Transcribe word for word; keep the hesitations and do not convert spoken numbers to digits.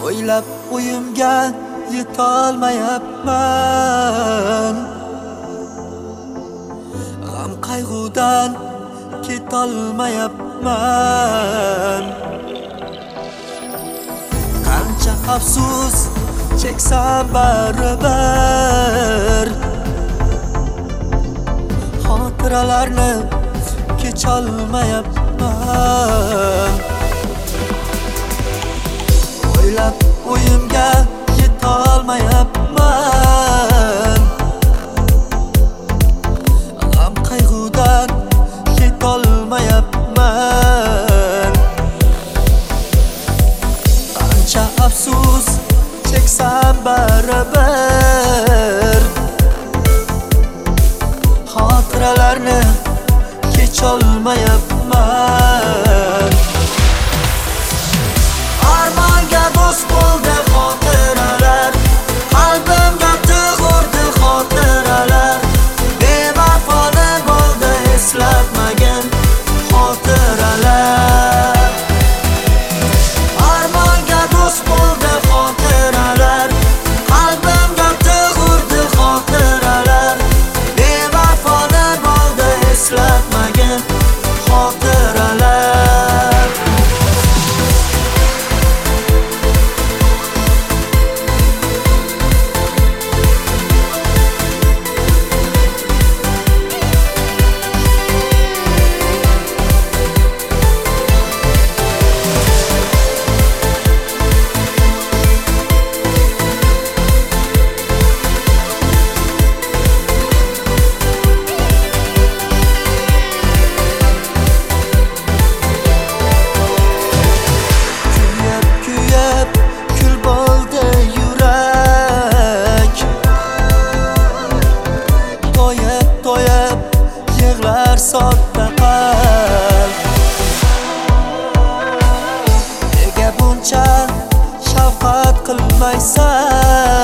O'ylab o'yimga yetolmayapman. G'am qayg'udan ketolmayapman. Qancha afsus cheksam baribir xotiralarni kecholmayapman. O'ylab o'yimga yetolmayapman. G'am qayg'udan ketolmayapman. Qancha afsus cheksam baribir xotiralarni kecholmayapman. Armonga do'st bo'ldi xotiralar, qalbimga tug'urdi xotiralar. Bevafoni bo'ldi eslatmagin xotiralar. Armonga do'st bo'ldi xotiralar, qalbimga tug'urdi xotiralar. Bevafoni bo'ldi eslatmagin xotiralar. Sodda qalb nega buncha shafqat qilmaysan?